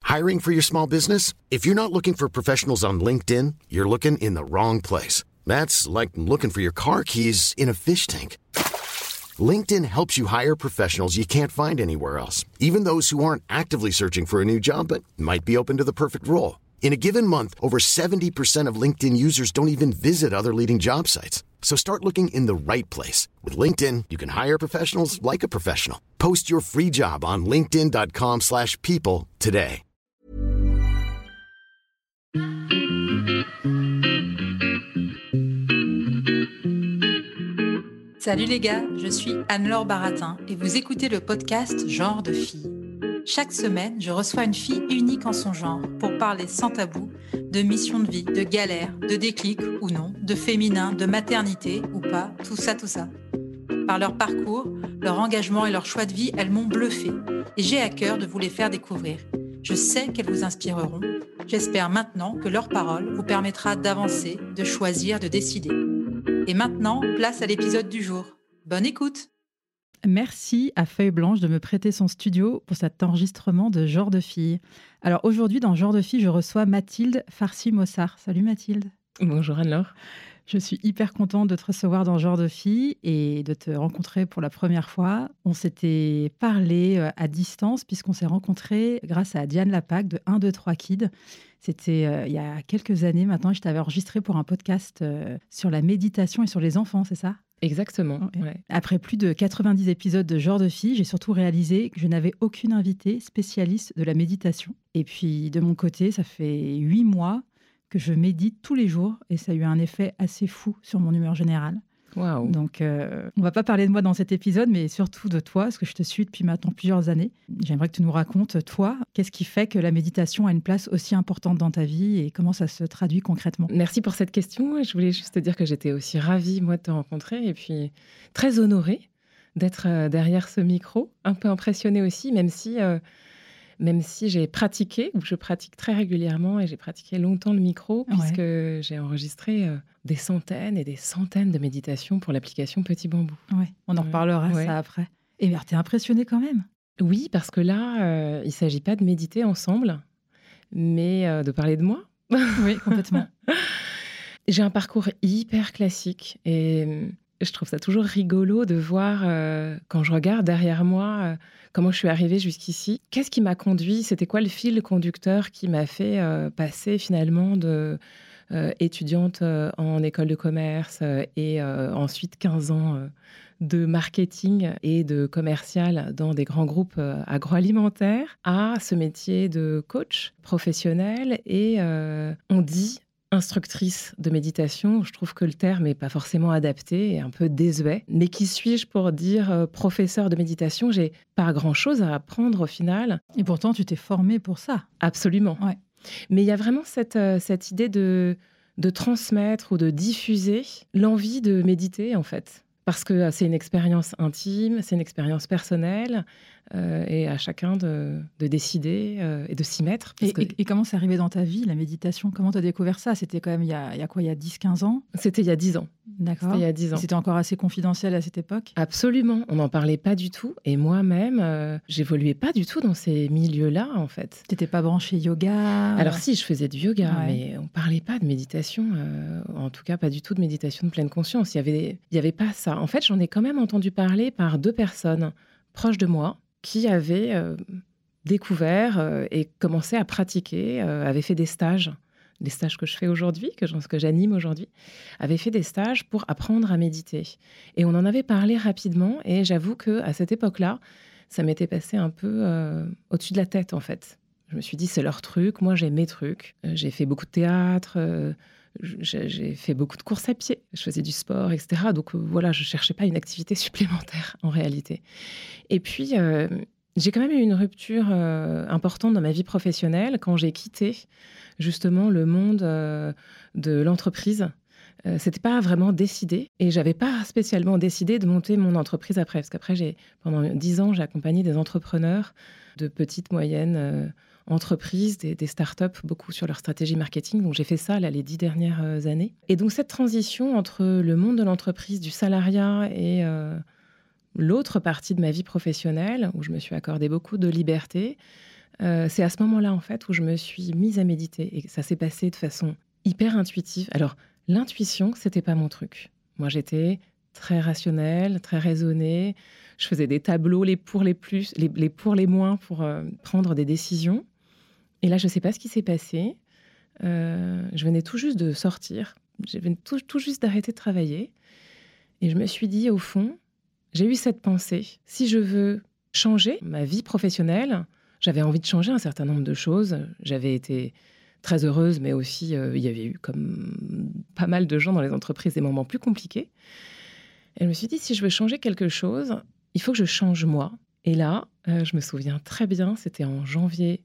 Hiring for your small business? If you're not looking for professionals on LinkedIn, you're looking in the wrong place. That's like looking for your car keys in a fish tank. LinkedIn helps you hire professionals you can't find anywhere else, even those who aren't actively searching for a new job but might be open to the perfect role. In a given month, over 70% of LinkedIn users don't even visit other leading job sites. So start looking in the right place. With LinkedIn, you can hire professionals like a professional. Post your free job on linkedin.com/people today. Salut les gars, je suis Anne-Laure Baratin et vous écoutez le podcast Genre de fille. Chaque semaine, je reçois une fille unique en son genre pour parler sans tabou de mission de vie, de galère, de déclic ou non, de féminin, de maternité ou pas, tout ça. Par leur parcours, leur engagement et leur choix de vie, elles m'ont bluffée et j'ai à cœur de vous les faire découvrir. Je sais qu'elles vous inspireront. J'espère maintenant que leur parole vous permettra d'avancer, de choisir, de décider. Et maintenant, place à l'épisode du jour. Bonne écoute! Merci à Feuille Blanche de me prêter son studio pour cet enregistrement de Genre de fille. Alors aujourd'hui, dans Genre de fille, je reçois Mathilde Farcy-Mossard. Salut Mathilde. Bonjour Anne-Laure. Je suis hyper contente de te recevoir dans Genre de fille et de te rencontrer pour la première fois. On s'était parlé à distance puisqu'on s'est rencontrés grâce à Diane Lapac de 1, 2, 3 Kids. C'était il y a quelques années maintenant. Je t'avais enregistré pour un podcast sur la méditation et sur les enfants, c'est ça ? Exactement. Ouais. Après plus de 90 épisodes de Genre de fille, j'ai surtout réalisé que je n'avais aucune invitée spécialiste de la méditation. Et puis de mon côté, ça fait 8 mois que je médite tous les jours et ça a eu un effet assez fou sur mon humeur générale. Waouh. Donc, on va pas parler de moi dans cet épisode, mais surtout de toi, parce que je te suis depuis maintenant plusieurs années. J'aimerais que tu nous racontes, toi, qu'est-ce qui fait que la méditation a une place aussi importante dans ta vie et comment ça se traduit concrètement ? Merci pour cette question. Je voulais juste te dire que j'étais aussi ravie, moi, de te rencontrer et puis très honorée d'être derrière ce micro. Un peu impressionnée aussi, même si j'ai pratiqué, ou je pratique très régulièrement et j'ai pratiqué longtemps le micro, puisque j'ai enregistré des centaines et des centaines de méditations pour l'application Petit Bambou. Ouais, on en reparlera ça après. Et bien, t'es impressionnée quand même ? Oui, parce que là, il ne s'agit pas de méditer ensemble, mais de parler de moi. Oui, complètement. J'ai un parcours hyper classique et je trouve ça toujours rigolo de voir, quand je regarde derrière moi, comment je suis arrivée jusqu'ici. Qu'est-ce qui m'a conduit ? C'était quoi le fil conducteur qui m'a fait passer finalement de étudiante en école de commerce et ensuite 15 ans de marketing et de commercial dans des grands groupes agroalimentaires à ce métier de coach professionnel et on dit instructrice de méditation. Je trouve que le terme n'est pas forcément adapté et un peu désuet. Mais qui suis-je pour dire professeur de méditation ? J'ai pas grand-chose à apprendre au final. Et pourtant, tu t'es formée pour ça. Absolument. Ouais. Mais il y a vraiment cette idée de transmettre ou de diffuser l'envie de méditer, en fait. Parce que c'est une expérience intime, c'est une expérience personnelle, et à chacun de décider et de s'y mettre. Et comment c'est arrivé dans ta vie, la méditation ? Comment tu as découvert ça ? C'était quand même il y a 10-15 ans ? C'était il y a 10 ans. D'accord. C'était il y a 10 ans. C'était encore assez confidentiel à cette époque ? Absolument. On n'en parlait pas du tout. Et moi-même, j'évoluais pas du tout dans ces milieux-là, en fait. Tu n'étais pas branchée yoga ? Alors si, je faisais du yoga, mais on ne parlait pas de méditation. En tout cas, pas du tout de méditation de pleine conscience. Il y avait pas ça. En fait, j'en ai quand même entendu parler par 2 personnes proches de moi qui avaient découvert et commencé à pratiquer, avaient fait des stages que je fais aujourd'hui, que j'anime aujourd'hui, avaient fait des stages pour apprendre à méditer. Et on en avait parlé rapidement et j'avoue qu'à cette époque-là, ça m'était passé un peu au-dessus de la tête, en fait. Je me suis dit, c'est leur truc, moi j'ai mes trucs. J'ai fait beaucoup de théâtre, j'ai fait beaucoup de courses à pied, je faisais du sport, etc. Donc voilà, je ne cherchais pas une activité supplémentaire en réalité. Et puis, j'ai quand même eu une rupture importante dans ma vie professionnelle quand j'ai quitté justement le monde de l'entreprise. C'était pas vraiment décidé et j'avais pas spécialement décidé de monter mon entreprise après. Parce qu'après, pendant 10 ans, j'ai accompagné des entrepreneurs de petites, moyennes entreprises, des startups, beaucoup sur leur stratégie marketing. Donc, j'ai fait ça là, les 10 dernières années. Et donc, cette transition entre le monde de l'entreprise, du salariat et l'autre partie de ma vie professionnelle, où je me suis accordé beaucoup de liberté, c'est à ce moment-là, en fait, où je me suis mise à méditer. Et ça s'est passé de façon hyper intuitive. Alors, l'intuition, c'était pas mon truc. Moi, j'étais très rationnelle, très raisonnée. Je faisais des tableaux, les pour, les plus, les pour, les moins, pour prendre des décisions. Et là, je sais pas ce qui s'est passé. Je venais tout juste de sortir. Je venais tout juste d'arrêter de travailler. Et je me suis dit, au fond, j'ai eu cette pensée. Si je veux changer ma vie professionnelle, j'avais envie de changer un certain nombre de choses. J'avais été très heureuse, mais aussi, il y avait eu, comme pas mal de gens dans les entreprises, des moments plus compliqués. Et je me suis dit, si je veux changer quelque chose, il faut que je change moi. Et là, je me souviens très bien, c'était en janvier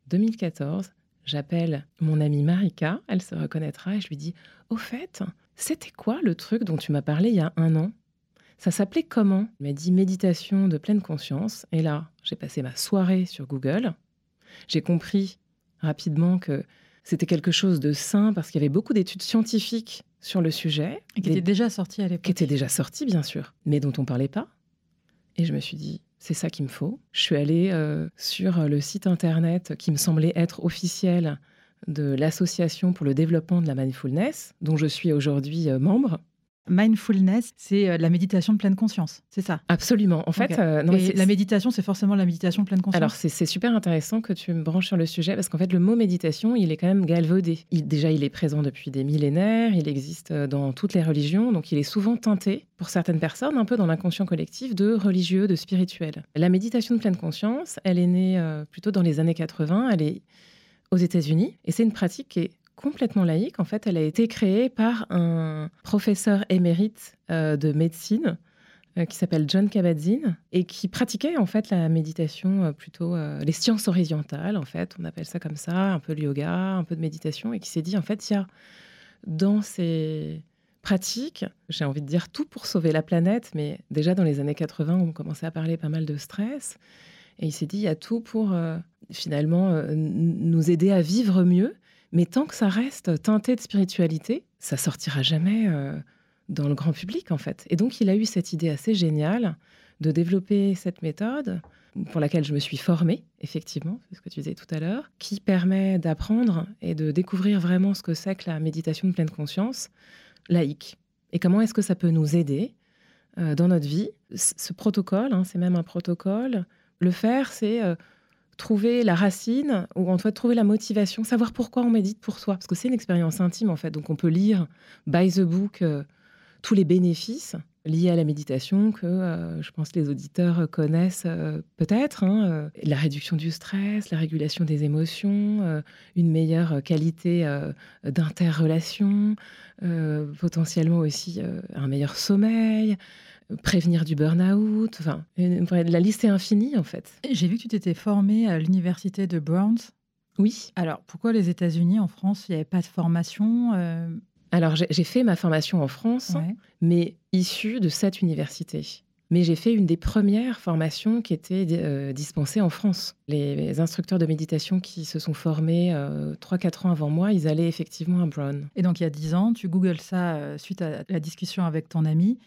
2014. J'appelle mon amie Marika, elle se reconnaîtra, et je lui dis, au fait, c'était quoi le truc dont tu m'as parlé il y a 1 an ? Ça s'appelait comment ? Elle m'a dit méditation de pleine conscience. Et là, j'ai passé ma soirée sur Google. J'ai compris rapidement que c'était quelque chose de sain parce qu'il y avait beaucoup d'études scientifiques sur le sujet. Et qui était déjà sortie à l'époque. Qui était déjà sortie, bien sûr, mais dont on ne parlait pas. Et je me suis dit, c'est ça qu'il me faut. Je suis allée sur le site internet qui me semblait être officiel de l'Association pour le développement de la mindfulness, dont je suis aujourd'hui membre. Mindfulness, c'est la méditation de pleine conscience, c'est ça ? Absolument. En fait, et la méditation, c'est forcément la méditation de pleine conscience ? Alors, c'est super intéressant que tu me branches sur le sujet, parce qu'en fait, le mot méditation, il est quand même galvaudé. Déjà, il est présent depuis des millénaires, il existe dans toutes les religions, donc il est souvent teinté, pour certaines personnes, un peu dans l'inconscient collectif, de religieux, de spirituel. La méditation de pleine conscience, elle est née plutôt dans les années 80, elle est aux États-Unis, et c'est une pratique qui est complètement laïque. En fait, elle a été créée par un professeur émérite de médecine qui s'appelle Jon Kabat-Zinn et qui pratiquait en fait la méditation, plutôt les sciences orientales, en fait, on appelle ça comme ça, un peu le yoga, un peu de méditation, et qui s'est dit, en fait, il y a dans ces pratiques, j'ai envie de dire tout pour sauver la planète, mais déjà dans les années 80, on commençait à parler pas mal de stress, et il s'est dit, il y a tout pour finalement nous aider à vivre mieux. Mais tant que ça reste teinté de spiritualité, ça sortira jamais dans le grand public, en fait. Et donc, il a eu cette idée assez géniale de développer cette méthode, pour laquelle je me suis formée, effectivement, c'est ce que tu disais tout à l'heure, qui permet d'apprendre et de découvrir vraiment ce que c'est que la méditation de pleine conscience laïque. Et comment est-ce que ça peut nous aider dans notre vie. Ce protocole, c'est même un protocole. Le faire, c'est... trouver la racine, ou en tout cas trouver la motivation, savoir pourquoi on médite pour soi. Parce que c'est une expérience intime, en fait. Donc, on peut lire by the book tous les bénéfices liés à la méditation que je pense que les auditeurs connaissent peut-être. La réduction du stress, la régulation des émotions, une meilleure qualité d'interrelation, potentiellement aussi un meilleur sommeil, prévenir du burn-out, la liste est infinie en fait. J'ai vu que tu t'étais formée à l'université de Browns. Oui. Alors, pourquoi les États-Unis, en France, il n'y avait pas de formation Alors, j'ai fait ma formation en France, mais issue de cette université. Mais j'ai fait une des premières formations qui était dispensée en France. Les instructeurs de méditation qui se sont formés 3-4 ans avant moi, ils allaient effectivement à Brown. Et donc, il y a 10 ans, tu googles ça suite à la discussion avec ton ami.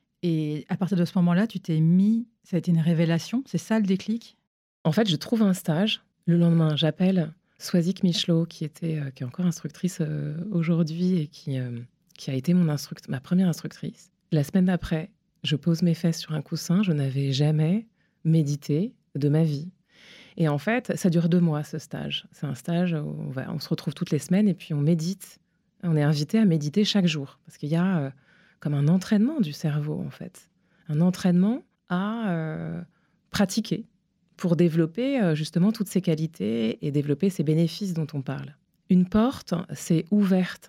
Et à partir de ce moment-là, tu t'es mis... Ça a été une révélation. C'est ça le déclic ? En fait, je trouve un stage. Le lendemain, j'appelle Swazik Michelot, qui est encore instructrice aujourd'hui et qui a été ma première instructrice. La semaine d'après, je pose mes fesses sur un coussin. Je n'avais jamais médité de ma vie. Et en fait, ça dure 2 mois, ce stage. C'est un stage où on se retrouve toutes les semaines et puis on médite. On est invité à méditer chaque jour. Parce qu'il y a... comme un entraînement du cerveau, en fait. Un entraînement à pratiquer pour développer justement toutes ces qualités et développer ces bénéfices dont on parle. Une porte s'est ouverte.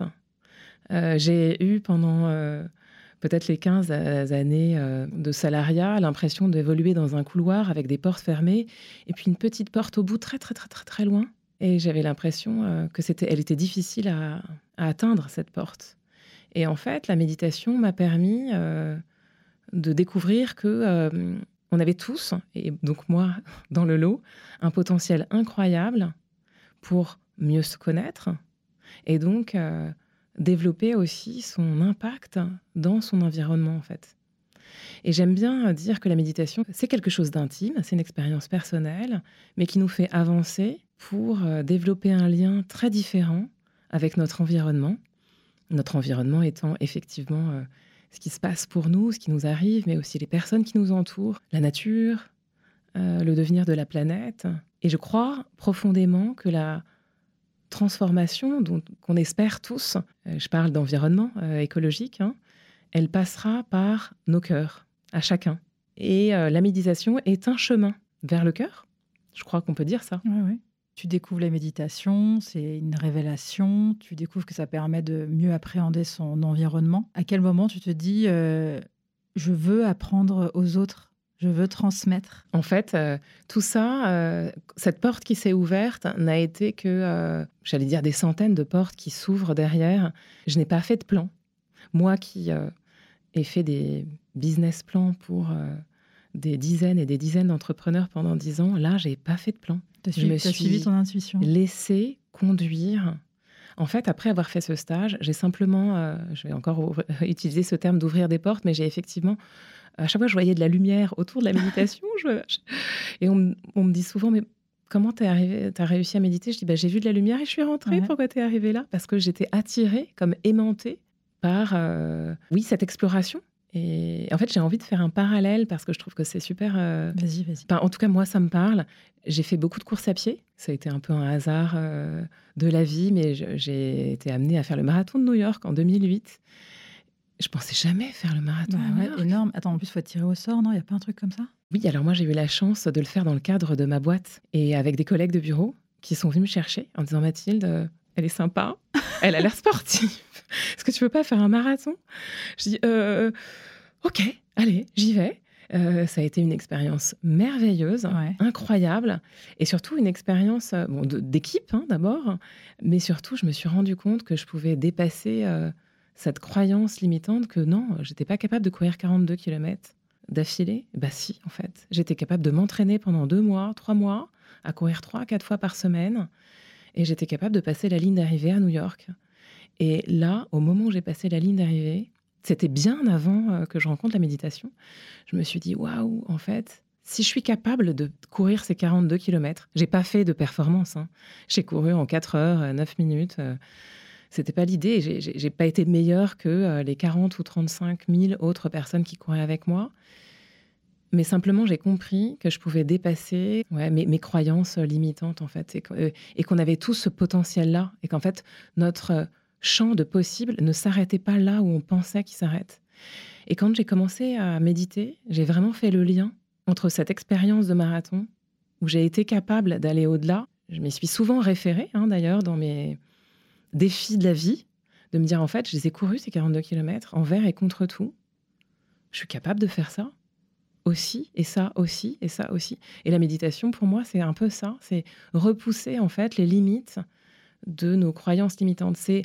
J'ai eu pendant peut-être les 15 années de salariat l'impression d'évoluer dans un couloir avec des portes fermées et puis une petite porte au bout très, très, très, très, très loin. Et j'avais l'impression elle était difficile à atteindre, cette porte. Et en fait, la méditation m'a permis de découvrir que on avait tous, et donc moi dans le lot, un potentiel incroyable pour mieux se connaître et donc développer aussi son impact dans son environnement en fait. Et j'aime bien dire que la méditation, c'est quelque chose d'intime, c'est une expérience personnelle, mais qui nous fait avancer pour développer un lien très différent avec notre environnement. Notre environnement étant effectivement ce qui se passe pour nous, ce qui nous arrive, mais aussi les personnes qui nous entourent, la nature, le devenir de la planète. Et je crois profondément que la transformation qu'on espère tous, je parle d'environnement écologique, elle passera par nos cœurs, à chacun. Et la méditation est un chemin vers le cœur. Je crois qu'on peut dire ça. Oui. Tu découvres la méditation, c'est une révélation. Tu découvres que ça permet de mieux appréhender son environnement. À quel moment tu te dis je veux apprendre aux autres, je veux transmettre? En fait, tout ça, cette porte qui s'est ouverte n'a été que, j'allais dire, des centaines de portes qui s'ouvrent derrière. Je n'ai pas fait de plan. Moi qui ai fait des business plans pour des dizaines et des dizaines d'entrepreneurs pendant 10 ans, là, je n'ai pas fait de plan. Tu as suivi ton intuition. Laissé conduire. En fait, après avoir fait ce stage, j'ai simplement, je vais encore utiliser ce terme d'ouvrir des portes, mais j'ai effectivement, à chaque fois, je voyais de la lumière autour de la méditation. Et on me dit souvent, mais comment t'as réussi à méditer? Je dis, j'ai vu de la lumière et je suis rentrée. Ouais. Pourquoi t'es arrivée là? Parce que j'étais attirée, comme aimantée par, cette exploration. Et en fait, j'ai envie de faire un parallèle parce que je trouve que c'est super... Vas-y. Enfin, en tout cas, moi, ça me parle. J'ai fait beaucoup de courses à pied. Ça a été un peu un hasard de la vie, mais j'ai été amenée à faire le marathon de New York en 2008. Je pensais jamais faire le marathon de New York. Énorme. Attends, en plus, il faut être tiré au sort, non? Il n'y a pas un truc comme ça? Oui, alors moi, j'ai eu la chance de le faire dans le cadre de ma boîte et avec des collègues de bureau qui sont venus me chercher en disant « Mathilde, elle est sympa, elle a l'air sportive. Est-ce que tu veux pas faire un marathon ?» Je dis ok, allez, j'y vais. Ça a été une expérience merveilleuse, incroyable, et surtout une expérience d'équipe d'abord, mais surtout je me suis rendu compte que je pouvais dépasser cette croyance limitante que non, j'étais pas capable de courir 42 km d'affilée. Bah si, en fait, j'étais capable de m'entraîner pendant 2 mois, 3 mois, à courir 3-4 fois par semaine, et j'étais capable de passer la ligne d'arrivée à New York. Et là, au moment où j'ai passé la ligne d'arrivée, c'était bien avant que je rencontre la méditation. Je me suis dit, waouh, en fait, si je suis capable de courir ces 42 km, j'ai pas fait de performance. J'ai couru en 4 heures, 9 minutes. C'était pas l'idée. J'ai pas été meilleure que les 40 ou 35 000 autres personnes qui couraient avec moi. Mais simplement, j'ai compris que je pouvais dépasser mes croyances limitantes, en fait. Et qu'on avait tout ce potentiel-là. Et qu'en fait, notre champ de possible ne s'arrêtait pas là où on pensait qu'il s'arrête. Et quand j'ai commencé à méditer, j'ai vraiment fait le lien entre cette expérience de marathon où j'ai été capable d'aller au-delà. Je m'y suis souvent référée, d'ailleurs, dans mes défis de la vie, de me dire, en fait, je les ai courus, ces 42 km, envers et contre tout. Je suis capable de faire ça aussi, et ça aussi, et ça aussi. Et la méditation, pour moi, c'est un peu ça. C'est repousser, en fait, les limites de nos croyances limitantes. C'est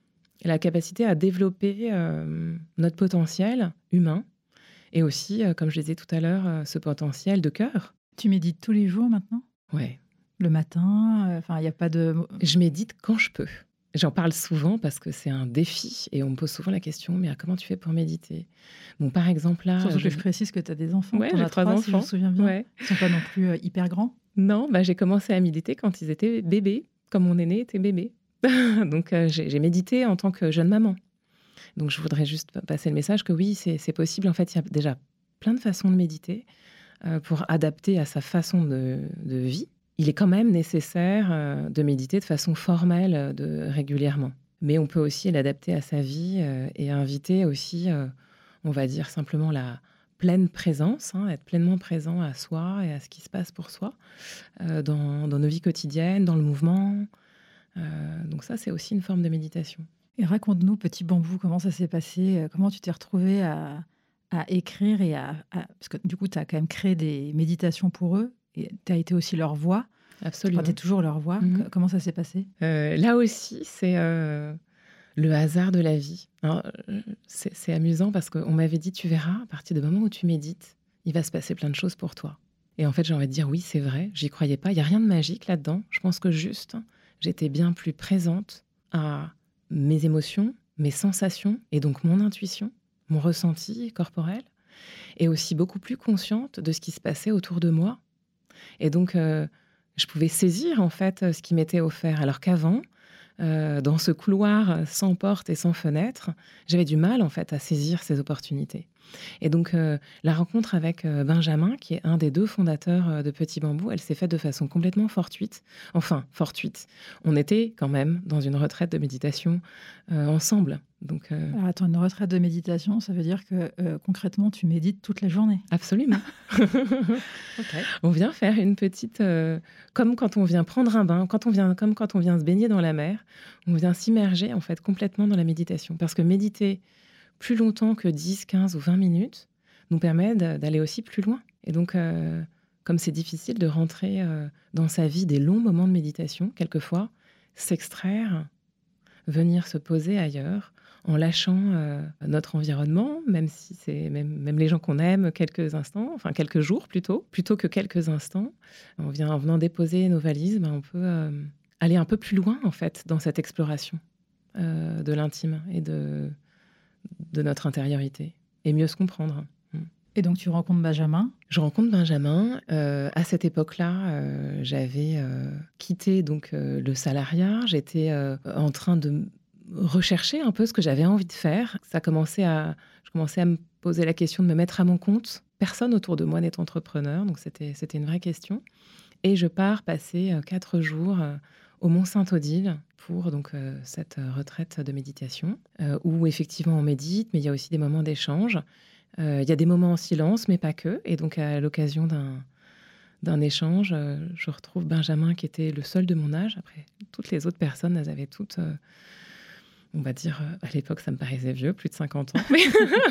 la capacité à développer notre potentiel humain et aussi, comme je disais tout à l'heure, ce potentiel de cœur. Tu médites tous les jours maintenant? Ouais. Le matin, il n'y a pas de... Je médite quand je peux. J'en parle souvent parce que c'est un défi et on me pose souvent la question, mais comment tu fais pour méditer? Bon, par exemple là... Surtout que je précise que tu as des enfants. Ouais, j'ai 3 enfants. Si je me souviens bien. Ouais. Ils ne sont pas non plus hyper grands? Non, j'ai commencé à méditer quand ils étaient bébés, comme mon aîné était bébé. Donc, j'ai médité en tant que jeune maman. Donc, je voudrais juste passer le message que oui, c'est possible. En fait, il y a déjà plein de façons de méditer pour adapter à sa façon de vie. Il est quand même nécessaire de méditer de façon formelle régulièrement. Mais on peut aussi l'adapter à sa vie et inviter aussi, on va dire simplement la pleine présence, être pleinement présent à soi et à ce qui se passe pour soi dans nos vies quotidiennes, dans le mouvement. Donc ça, c'est aussi une forme de méditation. Et raconte-nous, Petit Bambou, comment ça s'est passé? Comment tu t'es retrouvée à écrire et parce que du coup, tu as quand même créé des méditations pour eux et tu as été aussi leur voix. Absolument. Tu es toujours leur voix. Mm-hmm. Comment ça s'est passé? Là aussi, c'est le hasard de la vie. Alors, c'est amusant parce qu'on m'avait dit, tu verras, à partir du moment où tu médites, il va se passer plein de choses pour toi. Et en fait, j'ai envie de dire, oui, c'est vrai, j'y croyais pas. Il n'y a rien de magique là-dedans. Je pense que juste... j'étais bien plus présente à mes émotions, mes sensations, et donc mon intuition, mon ressenti corporel. et aussi beaucoup plus consciente de ce qui se passait autour de moi. Et donc, je pouvais saisir en fait ce qui m'était offert, alors qu'avant, dans ce couloir sans porte et sans fenêtre, j'avais du mal en fait à saisir ces opportunités. Et donc, la rencontre avec Benjamin, qui est un des 2 fondateurs de Petit Bambou, elle s'est faite de façon complètement fortuite. Enfin, fortuite. On était quand même dans une retraite de méditation ensemble. Donc, Alors attends, une retraite de méditation, ça veut dire que concrètement, tu médites toute la journée? Absolument. Ok. On vient faire une petite... comme quand on vient prendre un bain, comme quand on vient se baigner dans la mer, on vient s'immerger en fait complètement dans la méditation. Parce que méditer plus longtemps que 10, 15 ou 20 minutes nous permet d'aller aussi plus loin. Et donc, comme c'est difficile de rentrer dans sa vie des longs moments de méditation, quelquefois, s'extraire, venir se poser ailleurs, en lâchant notre environnement, même si c'est même les gens qu'on aime, quelques instants, enfin quelques jours plutôt que quelques instants. En venant déposer nos valises, on peut aller un peu plus loin en fait dans cette exploration de l'intime et de notre intériorité, et mieux se comprendre. Et donc, tu rencontres Benjamin? Je rencontre Benjamin. À cette époque-là, j'avais quitté donc, le salariat. J'étais en train de rechercher un peu ce que j'avais envie de faire. Je commençais à me poser la question de me mettre à mon compte. Personne autour de moi n'est entrepreneur, donc c'était une vraie question. Et je pars passer 4 jours au Mont-Saint-Odile pour donc, cette retraite de méditation, où effectivement on médite, mais il y a aussi des moments d'échange. Il y a des moments en silence, mais pas que. Et donc, à l'occasion d'un échange, je retrouve Benjamin, qui était le seul de mon âge. Après, toutes les autres personnes, elles avaient toutes, on va dire, à l'époque, ça me paraissait vieux, plus de 50 ans. Mais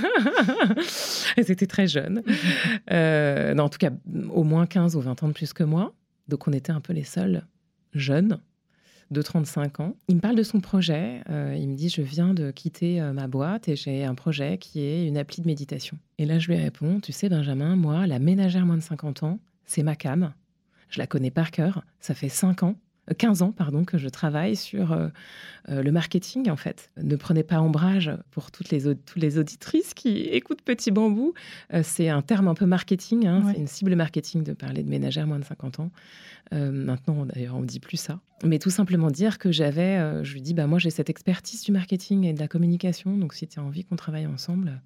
elles étaient très jeunes. Non, en tout cas, au moins 15 ou 20 ans de plus que moi. Donc, on était un peu les seuls jeunes de 35 ans. Il me parle de son projet. Il me dit, je viens de quitter ma boîte et j'ai un projet qui est une appli de méditation. Et là, je lui réponds, tu sais, Benjamin, moi, la ménagère moins de 50 ans, c'est ma came. Je la connais par cœur. Ça fait 15 ans, que je travaille sur le marketing, en fait. Ne prenez pas ombrage pour toutes les auditrices qui écoutent Petit Bambou. C'est un terme un peu marketing. Ouais. C'est une cible marketing de parler de ménagères moins de 50 ans. Maintenant, d'ailleurs, on ne dit plus ça. Mais tout simplement dire que je lui dis, moi, j'ai cette expertise du marketing et de la communication. Donc, si tu as envie qu'on travaille ensemble,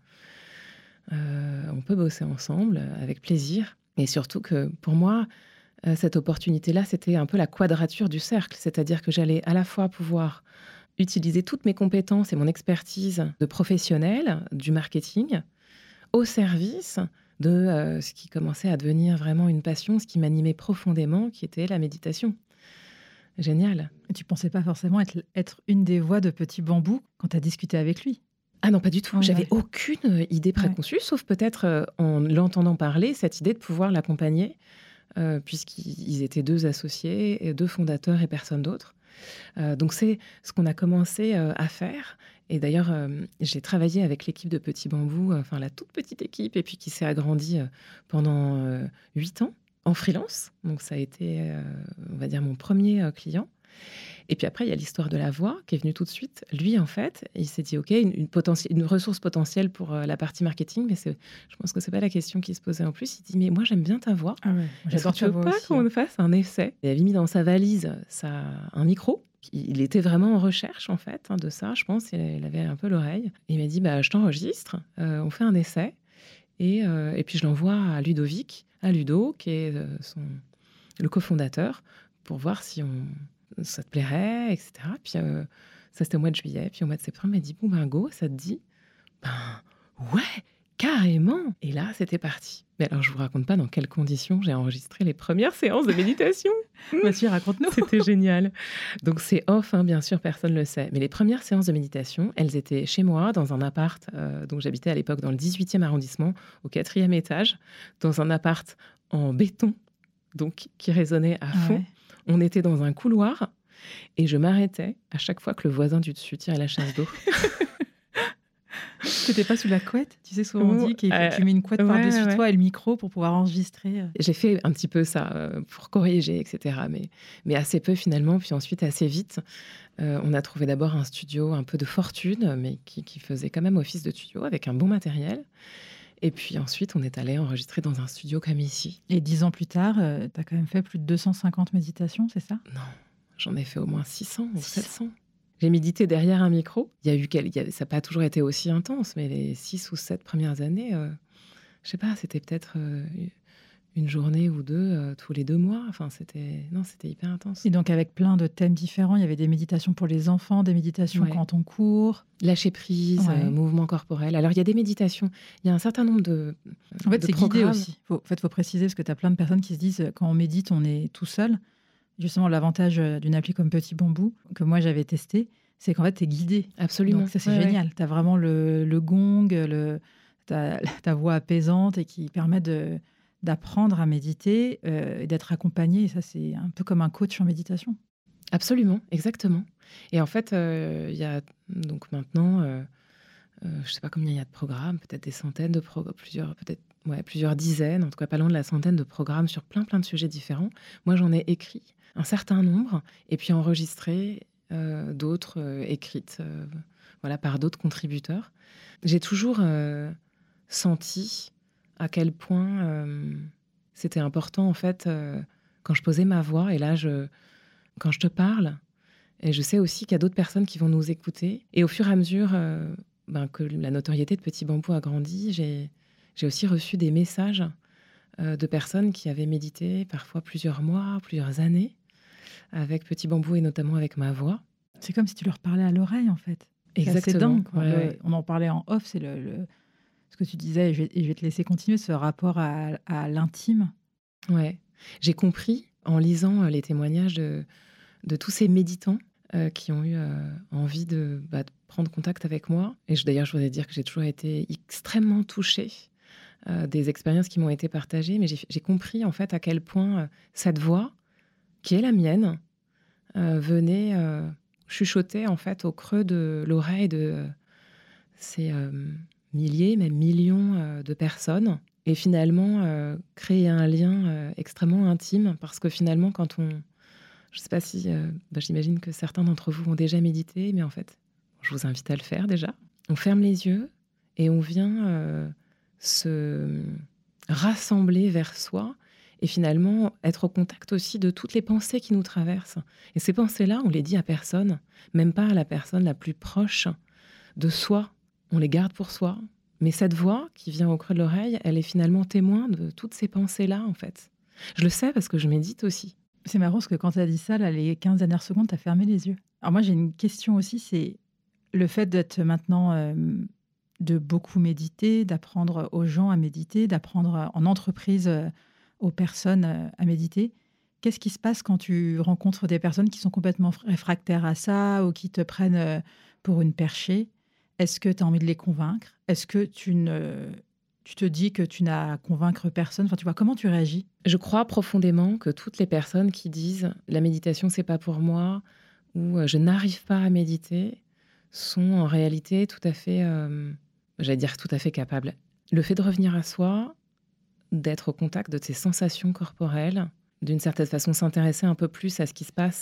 on peut bosser ensemble avec plaisir. Et surtout que, pour moi, cette opportunité-là, c'était un peu la quadrature du cercle. C'est-à-dire que j'allais à la fois pouvoir utiliser toutes mes compétences et mon expertise de professionnel du marketing au service de ce qui commençait à devenir vraiment une passion, ce qui m'animait profondément, qui était la méditation. Génial. Et tu ne pensais pas forcément être une des voix de Petit Bambou quand tu as discuté avec lui? Ah non, pas du tout. Ouais, j'avais aucune idée préconçue, sauf peut-être en l'entendant parler, cette idée de pouvoir l'accompagner, puisqu'ils étaient 2 associés, 2 fondateurs et personne d'autre. Donc c'est ce qu'on a commencé à faire. Et d'ailleurs, j'ai travaillé avec l'équipe de Petit Bambou, la toute petite équipe, et puis qui s'est agrandie pendant 8 ans en freelance. Donc ça a été, on va dire, mon premier client. Et puis après, il y a l'histoire de la voix qui est venue tout de suite. Lui, en fait, il s'est dit, OK, une ressource potentielle pour la partie marketing, mais je pense que c'est pas la question qui se posait en plus. Il dit, mais moi, j'aime bien ta voix. Ah ouais, j'adore ta voix. Tu veux pas qu'on fasse un essai? Il avait mis dans sa valise un micro. Il était vraiment en recherche, en fait, de ça, je pense. Il avait un peu l'oreille. Et il m'a dit, je t'enregistre, on fait un essai. Et puis, je l'envoie à Ludovic, à Ludo, qui est le cofondateur, pour voir si ça te plairait, etc. Puis, ça, c'était au mois de juillet. Puis, au mois de septembre, il m'a dit, go, ça te dit? Ouais, carrément. Et là, c'était parti. Mais alors, je vous raconte pas dans quelles conditions j'ai enregistré les premières séances de méditation. Vas-y, raconte-nous. C'était génial. Donc, c'est off, bien sûr, personne ne le sait. Mais les premières séances de méditation, elles étaient chez moi, dans un appart. Donc, j'habitais à l'époque dans le 18e arrondissement, au 4e étage, dans un appart en béton, donc qui résonnait à fond. Ouais. On était dans un couloir et je m'arrêtais à chaque fois que le voisin du dessus tirait la chasse d'eau. T'étais pas sous la couette? Tu sais, souvent on dit qu'il faut que tu mets une couette par-dessus toi et le micro pour pouvoir enregistrer. J'ai fait un petit peu ça pour corriger, etc. Mais assez peu finalement. Puis ensuite, assez vite, on a trouvé d'abord un studio un peu de fortune, mais qui faisait quand même office de studio avec un bon matériel. Et puis ensuite, on est allé enregistrer dans un studio comme ici. Et 10 ans plus tard, tu as quand même fait plus de 250 méditations, c'est ça? Non, j'en ai fait au moins 600 ou 700. J'ai médité derrière un micro. Ça n'a pas toujours été aussi intense, mais les 6 ou 7 premières années, je sais pas, c'était peut-être une journée ou deux tous les 2 mois. Enfin, c'était hyper intense. Et donc, avec plein de thèmes différents, il y avait des méditations pour les enfants, des méditations quand on court. Lâcher prise, mouvement corporel. Alors, il y a des méditations. Il y a un certain nombre de En fait, c'est guidé programmes. aussi. Faut préciser, parce que tu as plein de personnes qui se disent, quand on médite, on est tout seul. Justement, l'avantage d'une appli comme Petit Bambou, que moi, j'avais testé, c'est qu'en fait, tu es guidé. Absolument. Donc, ça, c'est génial. Tu as vraiment le gong, ta voix apaisante et qui permet d'apprendre à méditer et d'être accompagné. Et ça, c'est un peu comme un coach en méditation. Absolument, exactement. Et en fait, il y a donc maintenant, je ne sais pas combien il y a de programmes, peut-être des centaines de programmes, plusieurs dizaines, en tout cas pas loin de la centaine de programmes sur plein de sujets différents. Moi, j'en ai écrit un certain nombre et puis enregistré d'autres écrites par d'autres contributeurs. J'ai toujours senti à quel point c'était important, en fait, quand je posais ma voix. Et là, quand je te parle, et je sais aussi qu'il y a d'autres personnes qui vont nous écouter. Et au fur et à mesure que la notoriété de Petit Bambou a grandi, j'ai aussi reçu des messages de personnes qui avaient médité parfois plusieurs mois, plusieurs années, avec Petit Bambou et notamment avec ma voix. C'est comme si tu leur parlais à l'oreille, en fait. Exactement. C'est dingue. On en parlait en off, c'est ce que tu disais, et je vais te laisser continuer, ce rapport à l'intime. Ouais. J'ai compris, en lisant les témoignages de tous ces méditants qui ont eu envie de prendre contact avec moi. Et d'ailleurs, je voudrais dire que j'ai toujours été extrêmement touchée des expériences qui m'ont été partagées, mais j'ai compris en fait à quel point cette voix, qui est la mienne, venait chuchoter en fait au creux de l'oreille de ces milliers, même millions de personnes, et finalement créer un lien extrêmement intime, parce que finalement, je ne sais pas si, j'imagine que certains d'entre vous ont déjà médité, mais en fait, je vous invite à le faire déjà. On ferme les yeux et on vient se rassembler vers soi et finalement être au contact aussi de toutes les pensées qui nous traversent. Et ces pensées-là, on les dit à personne, même pas à la personne la plus proche de soi. On les garde pour soi. Mais cette voix qui vient au creux de l'oreille, elle est finalement témoin de toutes ces pensées-là, en fait. Je le sais parce que je médite aussi. C'est marrant parce que quand tu as dit ça, là, les 15 dernières secondes, tu as fermé les yeux. Alors moi, j'ai une question aussi, c'est le fait d'être maintenant, de beaucoup méditer, d'apprendre aux gens à méditer, d'apprendre en entreprise aux personnes à méditer. Qu'est-ce qui se passe quand tu rencontres des personnes qui sont complètement réfractaires à ça ou qui te prennent pour une perchée? Est-ce que tu as envie de les convaincre? Est-ce que tu te dis que tu n'as à convaincre personne? Enfin, tu vois, comment tu réagis? Je crois profondément que toutes les personnes qui disent « la méditation, c'est pas pour moi » ou « je n'arrive pas à méditer » sont en réalité tout à fait, j'allais dire tout à fait capables. Le fait de revenir à soi, d'être au contact de ses sensations corporelles, d'une certaine façon s'intéresser un peu plus à ce qui se passe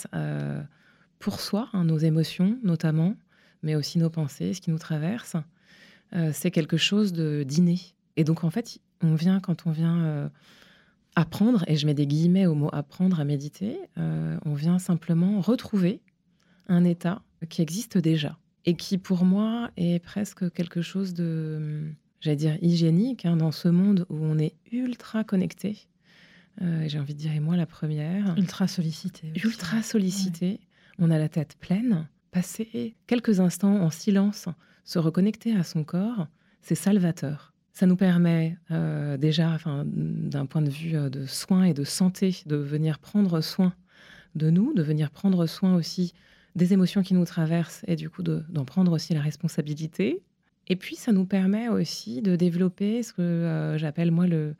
pour soi, nos émotions notamment, mais aussi nos pensées, ce qui nous traverse, c'est quelque chose d'inné. Et donc, en fait, quand on vient apprendre, et je mets des guillemets au mot apprendre à méditer, on vient simplement retrouver un état qui existe déjà et qui, pour moi, est presque quelque chose de, j'allais dire, hygiénique, dans ce monde où on est ultra connecté. J'ai envie de dire, et moi la première. Ultra sollicité. Ultra sollicité. Ouais. On a la tête pleine. Passer quelques instants en silence, se reconnecter à son corps, c'est salvateur. Ça nous permet déjà, d'un point de vue de soins et de santé, de venir prendre soin de nous, de venir prendre soin aussi des émotions qui nous traversent et du coup d'en prendre aussi la responsabilité. Et puis ça nous permet aussi de développer ce que j'appelle moi le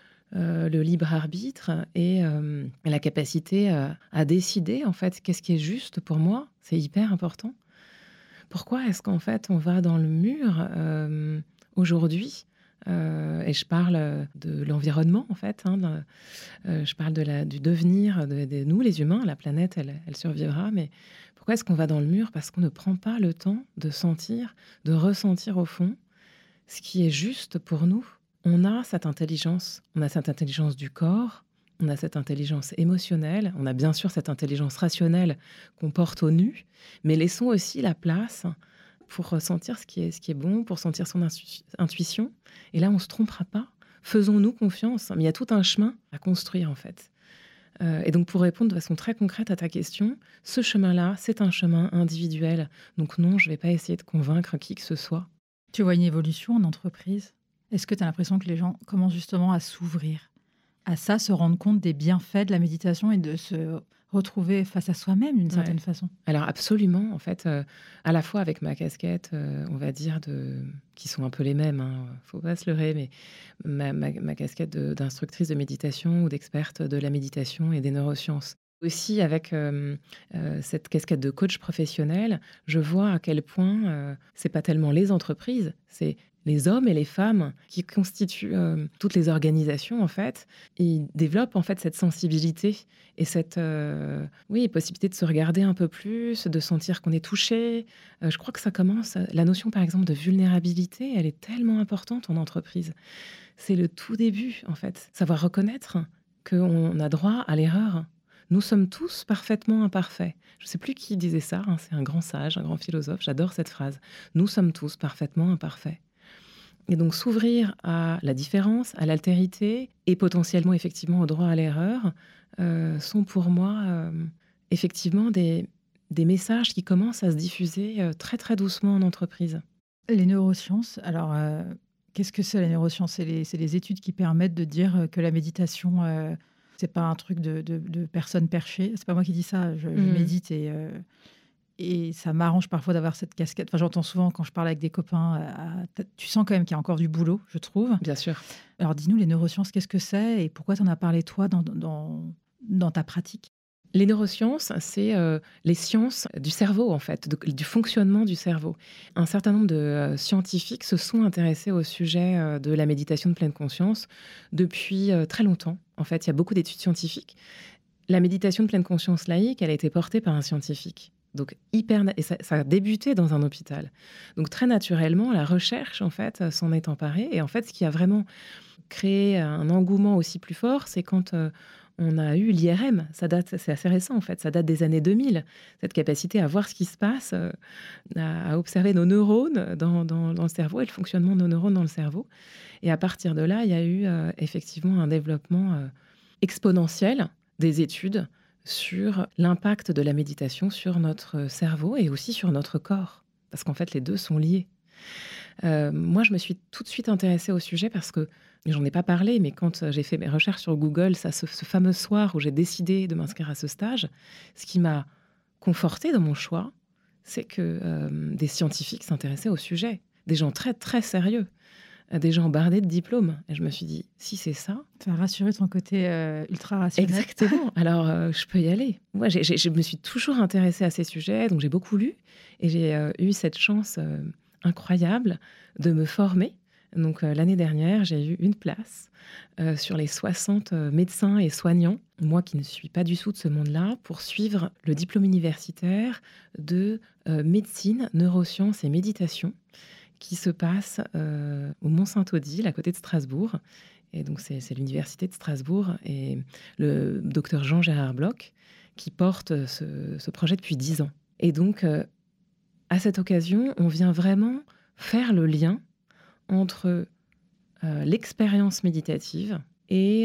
libre arbitre et la capacité à décider en fait qu'est-ce qui est juste pour moi. C'est hyper important. Pourquoi est-ce qu'en fait on va dans le mur aujourd'hui et je parle de l'environnement en fait, je parle du devenir de nous les humains, la planète elle survivra, mais pourquoi est-ce qu'on va dans le mur? Parce qu'on ne prend pas le temps de sentir, de ressentir au fond ce qui est juste pour nous on a cette intelligence du corps, on a cette intelligence émotionnelle, on a bien sûr cette intelligence rationnelle qu'on porte au nu, mais laissons aussi la place pour ressentir ce qui est bon, pour sentir son intuition. Et là, on ne se trompera pas. Faisons-nous confiance. Mais il y a tout un chemin à construire, en fait. Et donc, pour répondre de façon très concrète à ta question, ce chemin-là, c'est un chemin individuel. Donc non, je ne vais pas essayer de convaincre qui que ce soit. Tu vois une évolution en entreprise ? Est-ce que tu as l'impression que les gens commencent justement à s'ouvrir à ça, se rendre compte des bienfaits de la méditation et de se retrouver face à soi-même d'une certaine façon? Alors absolument, en fait, à la fois avec ma casquette, on va dire, qui sont un peu les mêmes, hein, faut pas se leurrer, mais ma casquette d'instructrice de méditation ou d'experte de la méditation et des neurosciences. Aussi avec cette casquette de coach professionnel, je vois à quel point c'est pas tellement les entreprises, c'est les hommes et les femmes qui constituent toutes les organisations, en fait. Ils développent, en fait, cette sensibilité et cette possibilité de se regarder un peu plus, de sentir qu'on est touché. Je crois que ça commence... La notion, par exemple, de vulnérabilité, elle est tellement importante en entreprise. C'est le tout début, en fait. Savoir reconnaître qu'on a droit à l'erreur. Nous sommes tous parfaitement imparfaits. Je ne sais plus qui disait ça, hein, c'est un grand sage, un grand philosophe. J'adore cette phrase. Nous sommes tous parfaitement imparfaits. Et donc s'ouvrir à la différence, à l'altérité et potentiellement effectivement au droit à l'erreur sont pour moi effectivement des messages qui commencent à se diffuser très très doucement en entreprise. Les neurosciences, alors qu'est-ce que c'est la neuroscience ? C'est les études qui permettent de dire que la méditation, c'est pas un truc de personnes perchées. C'est pas moi qui dis ça, je médite et ça m'arrange parfois d'avoir cette casquette. Enfin, j'entends souvent quand je parle avec des copains, tu sens quand même qu'il y a encore du boulot, je trouve. Bien sûr. Alors, dis-nous, les neurosciences, qu'est-ce que c'est et pourquoi tu en as parlé, toi, dans ta pratique ? Les neurosciences, c'est les sciences du cerveau, en fait, du fonctionnement du cerveau. Un certain nombre de scientifiques se sont intéressés au sujet de la méditation de pleine conscience depuis très longtemps. En fait, il y a beaucoup d'études scientifiques. La méditation de pleine conscience laïque, elle a été portée par un scientifique. Donc, et ça a débuté dans un hôpital. Donc, très naturellement, la recherche, en fait, s'en est emparée. Et en fait, ce qui a vraiment créé un engouement aussi plus fort, c'est quand on a eu l'IRM. C'est assez récent, en fait. Ça date des années 2000. Cette capacité à voir ce qui se passe, à observer nos neurones dans le cerveau et le fonctionnement de nos neurones dans le cerveau. Et à partir de là, il y a eu effectivement un développement exponentiel des études sur l'impact de la méditation sur notre cerveau et aussi sur notre corps. Parce qu'en fait, les deux sont liés. Moi, je me suis tout de suite intéressée au sujet parce que, j'en ai pas parlé, mais quand j'ai fait mes recherches sur Google, ce fameux soir où j'ai décidé de m'inscrire à ce stage, ce qui m'a confortée dans mon choix, c'est que des scientifiques s'intéressaient au sujet. Des gens très, très sérieux. Des gens bardés de diplômes. Et je me suis dit, si c'est ça... Ça a rassuré ton côté ultra rationnel. Exactement. Alors, je peux y aller. Moi, je me suis toujours intéressée à ces sujets, donc j'ai beaucoup lu. Et j'ai eu cette chance incroyable de me former. Donc, l'année dernière, j'ai eu une place sur les 60 médecins et soignants, moi qui ne suis pas du tout de ce monde-là, pour suivre le diplôme universitaire de médecine, neurosciences et méditation, qui se passe au Mont-Saint-Odile, à côté de Strasbourg. Et donc, c'est l'université de Strasbourg et le docteur Jean-Gérard Bloch qui porte ce projet depuis 10 ans. Et donc, à cette occasion, on vient vraiment faire le lien entre l'expérience méditative et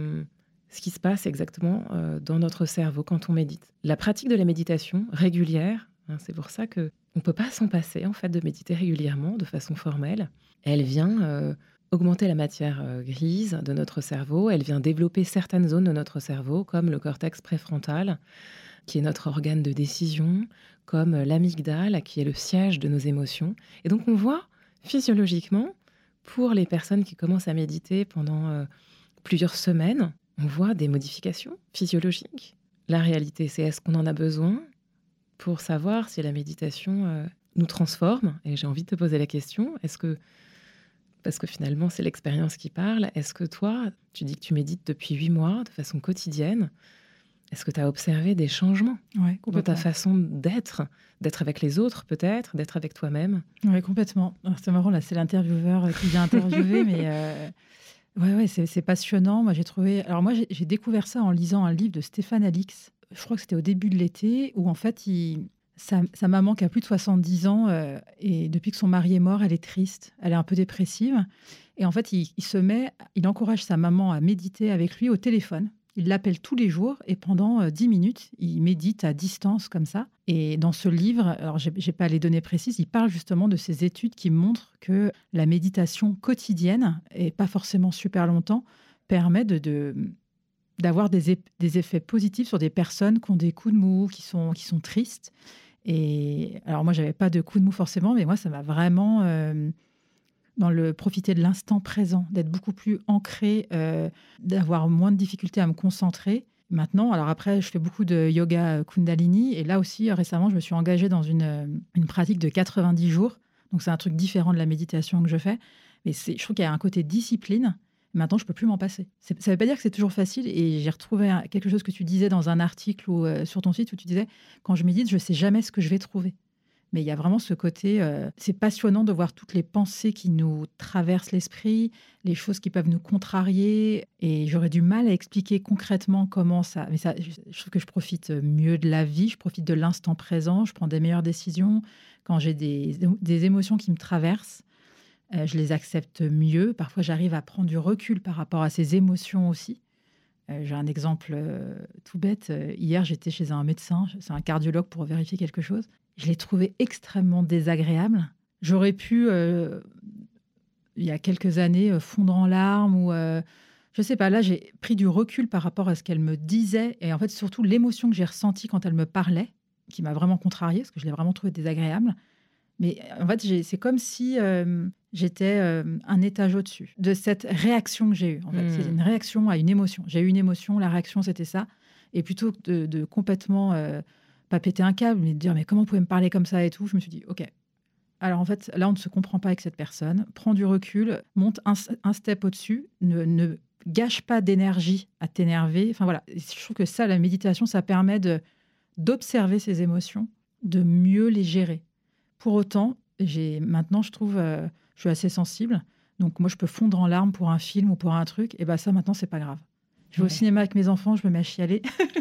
ce qui se passe exactement dans notre cerveau quand on médite. La pratique de la méditation régulière, c'est pour ça qu'on ne peut pas s'en passer, en fait, de méditer régulièrement, de façon formelle. Elle vient augmenter la matière grise de notre cerveau. Elle vient développer certaines zones de notre cerveau, comme le cortex préfrontal, qui est notre organe de décision, comme l'amygdale, qui est le siège de nos émotions. Et donc, on voit physiologiquement, pour les personnes qui commencent à méditer pendant plusieurs semaines, on voit des modifications physiologiques. La réalité, c'est est-ce qu'on en a besoin pour savoir si la méditation nous transforme. Et j'ai envie de te poser la question, parce que finalement c'est l'expérience qui parle, est-ce que toi, tu dis que tu médites depuis 8 mois de façon quotidienne, est-ce que tu as observé des changements dans ta façon d'être avec les autres peut-être, d'être avec toi-même? Oui, complètement. Alors, c'est marrant, là, c'est l'intervieweur qui vient interviewer, mais c'est passionnant. Moi, j'ai trouvé... Alors moi, j'ai découvert ça en lisant un livre de Stéphane Alix. Je crois que c'était au début de l'été, où en fait, sa maman qui a plus de 70 ans, et depuis que son mari est mort, elle est triste, elle est un peu dépressive. Et en fait, il encourage sa maman à méditer avec lui au téléphone. Il l'appelle tous les jours et pendant 10 minutes, il médite à distance comme ça. Et dans ce livre, alors j'ai pas les données précises, il parle justement de ces études qui montrent que la méditation quotidienne, et pas forcément super longtemps, permet d'avoir des effets positifs sur des personnes qui ont des coups de mou, qui sont tristes. Et alors moi, j'avais pas de coups de mou forcément, mais moi, ça m'a vraiment... dans le profiter de l'instant présent, d'être beaucoup plus ancré, d'avoir moins de difficultés à me concentrer. Maintenant, alors après, je fais beaucoup de yoga Kundalini. Et là aussi, récemment, je me suis engagée dans une pratique de 90 jours. Donc, c'est un truc différent de la méditation que je fais. Mais je trouve qu'il y a un côté discipline. Maintenant, je ne peux plus m'en passer. Ça ne veut pas dire que c'est toujours facile. Et j'ai retrouvé quelque chose que tu disais dans un article ou sur ton site où tu disais, quand je médite, je ne sais jamais ce que je vais trouver. Mais il y a vraiment ce côté, c'est passionnant de voir toutes les pensées qui nous traversent l'esprit, les choses qui peuvent nous contrarier. Et j'aurais du mal à expliquer concrètement comment ça... Mais ça, je trouve que je profite mieux de la vie, je profite de l'instant présent, je prends des meilleures décisions. Quand j'ai des émotions qui me traversent, je les accepte mieux. Parfois, j'arrive à prendre du recul par rapport à ces émotions aussi. J'ai un exemple tout bête. Hier, j'étais chez un médecin, c'est un cardiologue pour vérifier quelque chose. Je l'ai trouvé extrêmement désagréable. J'aurais pu, il y a quelques années, fondre en larmes ou... je ne sais pas, là, j'ai pris du recul par rapport à ce qu'elle me disait. Et en fait, surtout, l'émotion que j'ai ressentie quand elle me parlait, qui m'a vraiment contrariée, parce que je l'ai vraiment trouvé désagréable. Mais en fait, c'est comme si j'étais un étage au-dessus de cette réaction que j'ai eue. En fait, c'est une réaction à une émotion. J'ai eu une émotion, la réaction, c'était ça. Et plutôt que de complètement... pas péter un câble, mais de dire mais comment vous pouvez me parler comme ça et tout, je me suis dit ok. Alors en fait, là on ne se comprend pas avec cette personne, prends du recul, monte un step au-dessus, ne gâche pas d'énergie à t'énerver. Enfin voilà, je trouve que ça, la méditation, ça permet d'observer ses émotions, de mieux les gérer. Pour autant, maintenant je trouve, je suis assez sensible, donc moi je peux fondre en larmes pour un film ou pour un truc, et ça maintenant c'est pas grave. Je vais au cinéma avec mes enfants, je me mets à chialer.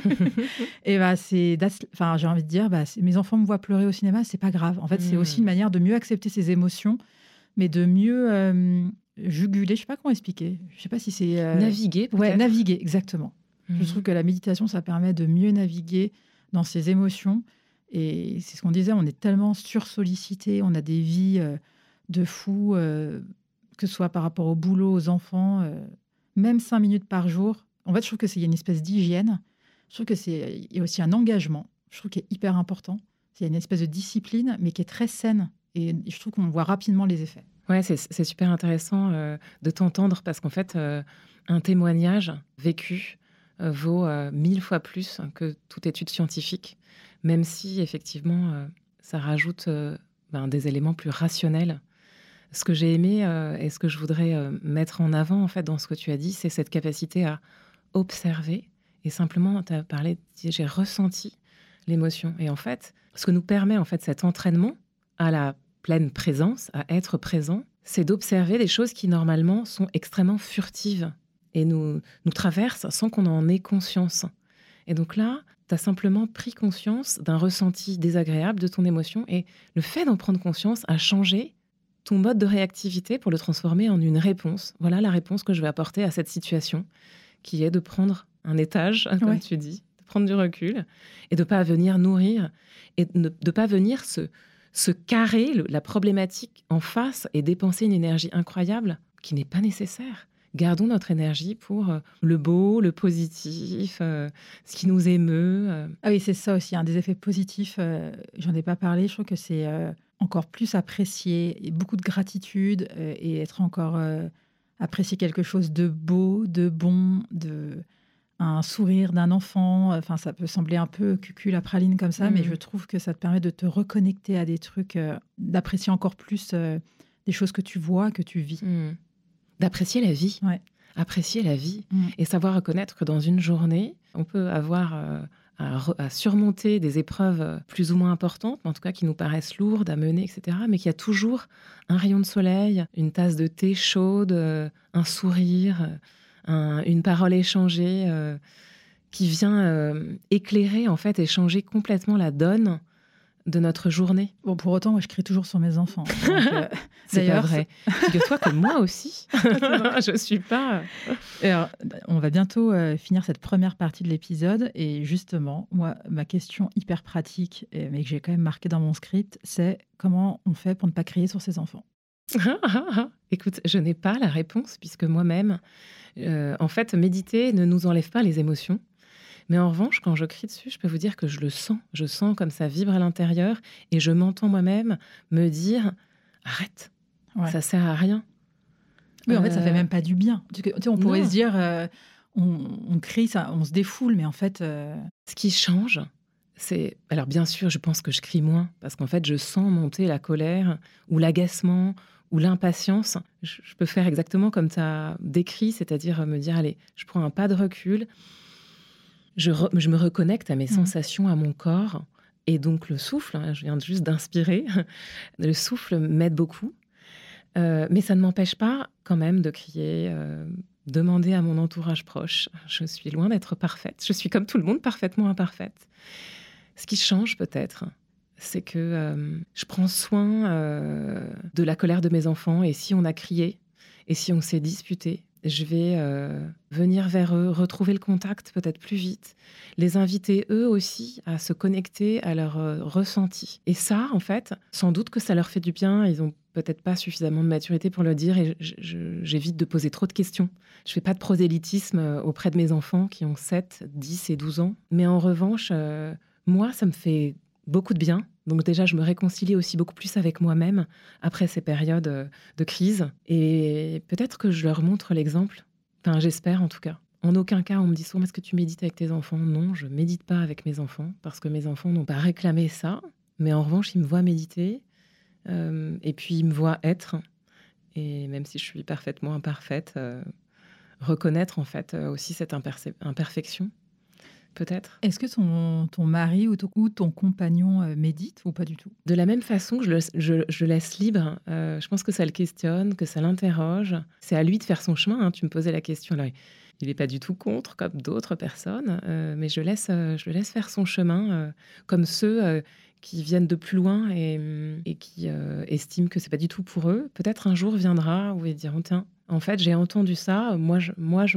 Et j'ai envie de dire, mes enfants me voient pleurer au cinéma, c'est pas grave. En fait, c'est aussi une manière de mieux accepter ses émotions, mais de mieux juguler. Je sais pas comment expliquer. Je sais pas si c'est naviguer. Peut-être. Ouais, naviguer, exactement. Je trouve que la méditation, ça permet de mieux naviguer dans ses émotions. Et c'est ce qu'on disait, on est tellement sursollicité, on a des vies de fous, que ce soit par rapport au boulot, aux enfants, même 5 minutes par jour. En fait, je trouve qu'il y a une espèce d'hygiène. Je trouve qu'il y a aussi un engagement. Je trouve qu'il est hyper important. Il y a une espèce de discipline, mais qui est très saine. Et je trouve qu'on voit rapidement les effets. Ouais, c'est super intéressant de t'entendre parce qu'en fait, un témoignage vécu vaut 1000 fois plus que toute étude scientifique, même si effectivement, ça rajoute des éléments plus rationnels. Ce que j'ai aimé et ce que je voudrais mettre en avant en fait dans ce que tu as dit, c'est cette capacité à observer et simplement, tu as parlé, j'ai ressenti l'émotion. Et en fait, ce que nous permet en fait cet entraînement à la pleine présence, à être présent, c'est d'observer des choses qui normalement sont extrêmement furtives et nous traversent sans qu'on en ait conscience. Et donc là, tu as simplement pris conscience d'un ressenti désagréable de ton émotion et le fait d'en prendre conscience a changé ton mode de réactivité pour le transformer en une réponse. Voilà la réponse que je vais apporter à cette situation, qui est de prendre un étage, comme tu dis, de prendre du recul et de ne pas venir nourrir et de ne pas venir se carrer la problématique en face et dépenser une énergie incroyable qui n'est pas nécessaire. Gardons notre énergie pour le beau, le positif, ce qui nous émeut. Ah oui, c'est ça aussi, un des effets positifs. J'en ai pas parlé, je trouve que c'est encore plus apprécier, et beaucoup de gratitude et être encore apprécier quelque chose de beau, de bon, un sourire d'un enfant. Enfin, ça peut sembler un peu cucul à praline comme ça, mais je trouve que ça te permet de te reconnecter à des trucs, d'apprécier encore plus des choses que tu vois, que tu vis. D'apprécier la vie. Ouais. apprécier la vie et savoir reconnaître que dans une journée, on peut avoir à surmonter des épreuves plus ou moins importantes, mais en tout cas qui nous paraissent lourdes à mener, etc. Mais qu'il y a toujours un rayon de soleil, une tasse de thé chaude, un sourire, une parole échangée qui vient éclairer en fait et changer complètement la donne de notre journée. Bon, pour autant, moi, je crie toujours sur mes enfants. Donc, c'est pas vrai. Figure-toi que moi aussi, je suis pas... Alors, on va bientôt finir cette première partie de l'épisode. Et justement, moi, ma question hyper pratique, mais que j'ai quand même marquée dans mon script, c'est comment on fait pour ne pas crier sur ses enfants? Écoute, je n'ai pas la réponse, puisque moi-même, en fait, méditer ne nous enlève pas les émotions. Mais en revanche, quand je crie dessus, je peux vous dire que je le sens. Je sens comme ça vibre à l'intérieur et je m'entends moi-même me dire « Arrête, ça sert à rien ». Oui, en fait, ça fait même pas du bien. Tu sais, on pourrait se dire on crie, ça, on se défoule, mais en fait... Ce qui change, c'est... Alors bien sûr, je pense que je crie moins parce qu'en fait, je sens monter la colère ou l'agacement ou l'impatience. Je peux faire exactement comme tu as décrit, c'est-à-dire me dire « Allez, je prends un pas de recul ». Je me reconnecte à mes sensations, à mon corps. Et donc, le souffle, je viens juste d'inspirer, le souffle m'aide beaucoup. Mais ça ne m'empêche pas quand même de crier, demander à mon entourage proche. Je suis loin d'être parfaite. Je suis comme tout le monde, parfaitement imparfaite. Ce qui change peut-être, c'est que je prends soin de la colère de mes enfants. Et si on a crié, et si on s'est disputé, je vais venir vers eux, retrouver le contact peut-être plus vite, les inviter eux aussi à se connecter à leur ressenti. Et ça, en fait, sans doute que ça leur fait du bien. Ils n'ont peut-être pas suffisamment de maturité pour le dire et j'évite de poser trop de questions. Je ne fais pas de prosélytisme auprès de mes enfants qui ont 7, 10 et 12 ans. Mais en revanche, moi, ça me fait beaucoup de bien. Donc déjà, je me réconcilie aussi beaucoup plus avec moi-même après ces périodes de crise. Et peut-être que je leur montre l'exemple. Enfin, j'espère en tout cas. En aucun cas, on me dit souvent, est-ce que tu médites avec tes enfants? Non, je ne médite pas avec mes enfants parce que mes enfants n'ont pas réclamé ça. Mais en revanche, ils me voient méditer et puis ils me voient être. Et même si je suis parfaitement imparfaite, reconnaître en fait aussi cette imperfection. Peut-être. Est-ce que ton mari ou ton compagnon médite ou pas du tout? De la même façon que je laisse libre, je pense que ça le questionne, que ça l'interroge. C'est à lui de faire son chemin. Tu me posais la question. Alors, il n'est pas du tout contre, comme d'autres personnes, mais je le laisse faire son chemin, comme ceux qui viennent de plus loin et qui estiment que c'est pas du tout pour eux. Peut-être un jour viendra où ils diront tiens, en fait, j'ai entendu ça. Moi, je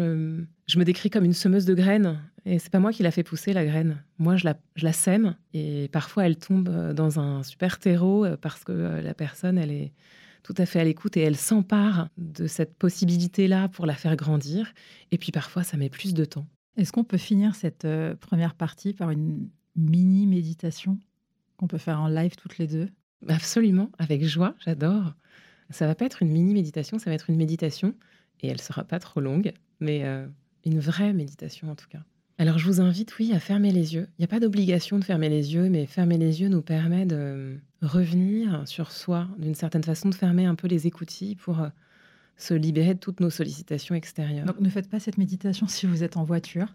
me décris comme une semeuse de graines. Et c'est pas moi qui l'a fait pousser, la graine. Moi, je la sème. Et parfois, elle tombe dans un super terreau parce que la personne, elle est tout à fait à l'écoute et elle s'empare de cette possibilité-là pour la faire grandir. Et puis, parfois, ça met plus de temps. Est-ce qu'on peut finir cette première partie par une mini-méditation qu'on peut faire en live toutes les deux? Absolument, avec joie, j'adore. Ça va pas être une mini-méditation, ça va être une méditation. Et elle sera pas trop longue, mais une vraie méditation en tout cas. Alors, je vous invite, oui, à fermer les yeux. Il n'y a pas d'obligation de fermer les yeux, mais fermer les yeux nous permet de revenir sur soi, d'une certaine façon, de fermer un peu les écoutilles pour se libérer de toutes nos sollicitations extérieures. Donc, ne faites pas cette méditation si vous êtes en voiture.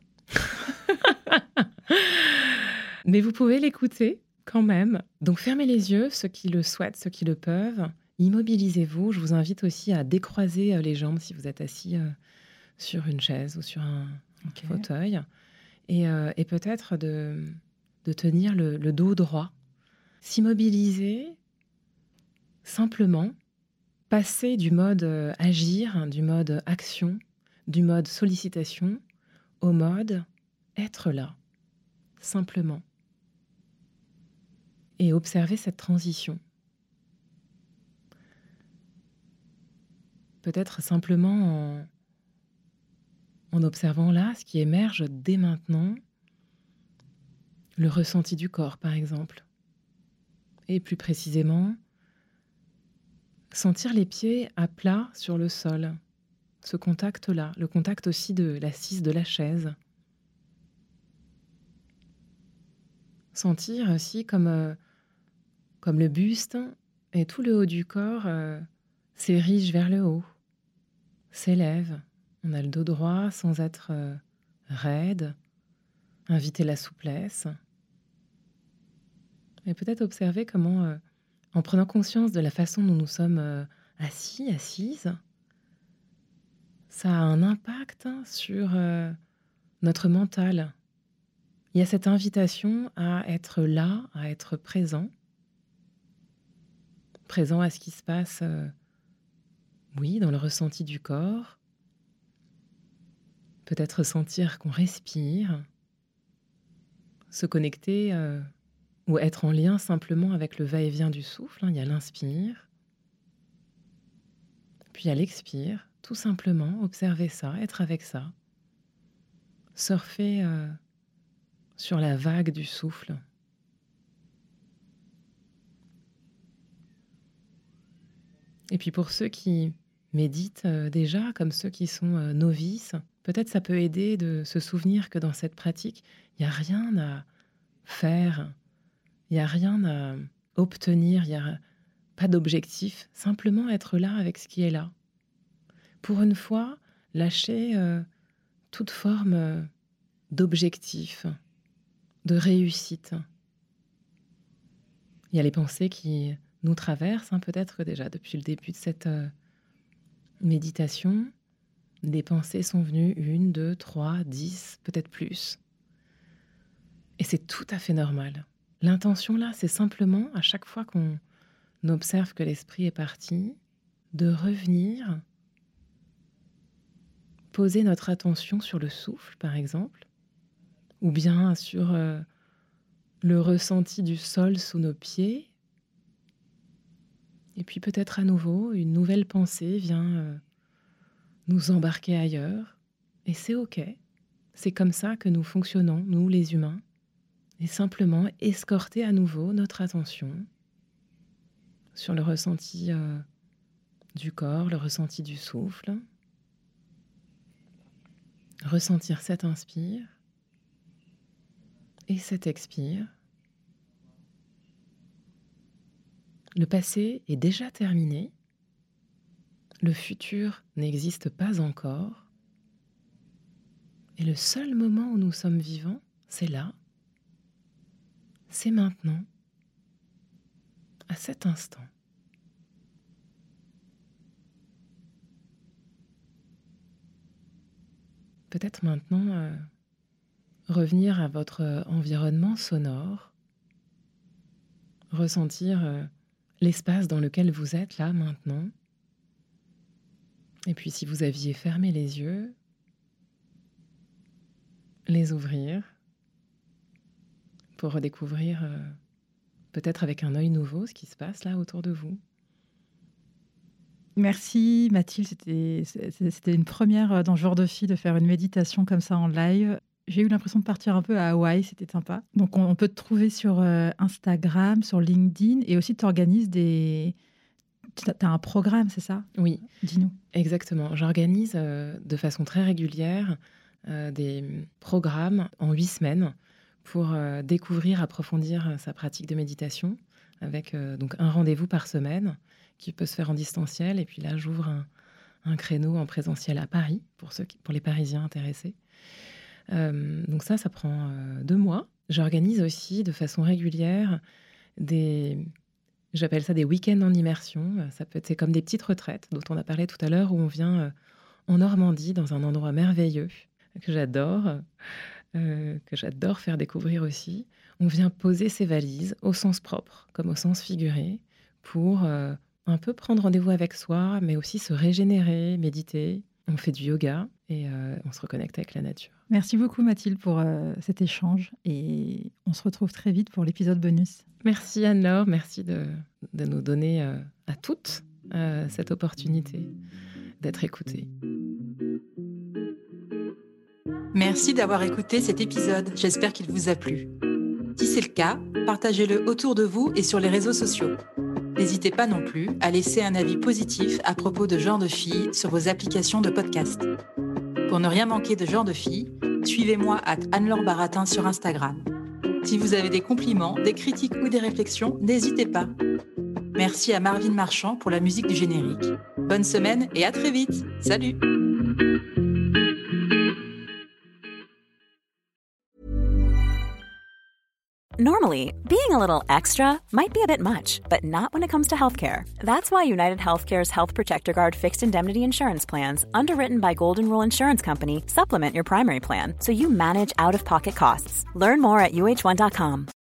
Mais vous pouvez l'écouter quand même. Donc, fermez les yeux, ceux qui le souhaitent, ceux qui le peuvent. Immobilisez-vous. Je vous invite aussi à décroiser les jambes si vous êtes assis sur une chaise ou sur un fauteuil. Et peut-être de tenir le dos droit. S'immobiliser simplement, passer du mode agir, du mode action, du mode sollicitation, au mode être là, simplement. Et observer cette transition. Peut-être simplement en observant là ce qui émerge dès maintenant, le ressenti du corps par exemple. Et plus précisément, sentir les pieds à plat sur le sol. Ce contact-là, le contact aussi de l'assise de la chaise. Sentir aussi comme le buste et tout le haut du corps s'érige vers le haut, s'élève On a le dos droit sans être raide, inviter la souplesse. Et peut-être observer comment, en prenant conscience de la façon dont nous sommes assis, assises, ça a un impact sur notre mental. Il y a cette invitation à être là, à être présent à ce qui se passe, dans le ressenti du corps. Peut-être sentir qu'on respire, se connecter ou être en lien simplement avec le va-et-vient du souffle. Il y a l'inspire, puis il y a l'expire. Tout simplement, observer ça, être avec ça. Surfer sur la vague du souffle. Et puis pour ceux qui méditent déjà, comme ceux qui sont novices, peut-être ça peut aider de se souvenir que dans cette pratique, il n'y a rien à faire, il n'y a rien à obtenir, il n'y a pas d'objectif, simplement être là avec ce qui est là. Pour une fois, lâcher toute forme d'objectif, de réussite. Il y a les pensées qui nous traversent, peut-être déjà depuis le début de cette méditation. Des pensées sont venues, 1, 2, 3, 10, peut-être plus. Et c'est tout à fait normal. L'intention là, c'est simplement, à chaque fois qu'on observe que l'esprit est parti, de revenir, poser notre attention sur le souffle, par exemple, ou bien sur le ressenti du sol sous nos pieds. Et puis peut-être à nouveau, une nouvelle pensée vient nous embarquer ailleurs. Et c'est OK. C'est comme ça que nous fonctionnons, nous les humains. Et simplement escorter à nouveau notre attention sur le ressenti du corps, le ressenti du souffle. Ressentir cet inspire et cet expire. Le passé est déjà terminé. Le futur n'existe pas encore. Et le seul moment où nous sommes vivants, c'est là. C'est maintenant. À cet instant. Peut-être maintenant revenir à votre environnement sonore, ressentir l'espace dans lequel vous êtes là maintenant. Et puis si vous aviez fermé les yeux, les ouvrir pour redécouvrir peut-être avec un œil nouveau ce qui se passe là autour de vous. Merci Mathilde, c'était une première dans Genre de Fille de faire une méditation comme ça en live. J'ai eu l'impression de partir un peu à Hawaï, c'était sympa. Donc on peut te trouver sur Instagram, sur LinkedIn et aussi tu organises des... Tu as un programme, c'est ça ? Oui, dis-nous. Exactement. J'organise de façon très régulière des programmes en 8 semaines pour découvrir, approfondir sa pratique de méditation avec donc un rendez-vous par semaine qui peut se faire en distanciel. Et puis là, j'ouvre un créneau en présentiel à Paris pour les Parisiens intéressés. Donc ça prend 2 mois. J'organise aussi de façon régulière j'appelle ça des week-ends en immersion. C'est comme des petites retraites dont on a parlé tout à l'heure, où on vient en Normandie, dans un endroit merveilleux que j'adore faire découvrir aussi. On vient poser ses valises au sens propre comme au sens figuré pour un peu prendre rendez-vous avec soi, mais aussi se régénérer, méditer. On fait du yoga et on se reconnecte avec la nature. Merci beaucoup Mathilde pour cet échange et on se retrouve très vite pour l'épisode bonus. Merci Anne-Laure, merci de nous donner à toutes cette opportunité d'être écoutées. Merci d'avoir écouté cet épisode, j'espère qu'il vous a plu. Si c'est le cas, partagez-le autour de vous et sur les réseaux sociaux. N'hésitez pas non plus à laisser un avis positif à propos de Genre de Fille sur vos applications de podcast. Pour ne rien manquer de Genre de Fille, suivez-moi @Anne-Laure Baratin sur Instagram. Si vous avez des compliments, des critiques ou des réflexions, n'hésitez pas. Merci à Marvin Marchand pour la musique du générique. Bonne semaine et à très vite. Salut! Normally, being a little extra might be a bit much, but not when it comes to healthcare. That's why United Healthcare's Health Protector Guard fixed indemnity insurance plans, underwritten by Golden Rule Insurance Company, supplement your primary plan so you manage out-of-pocket costs. Learn more at uh1.com.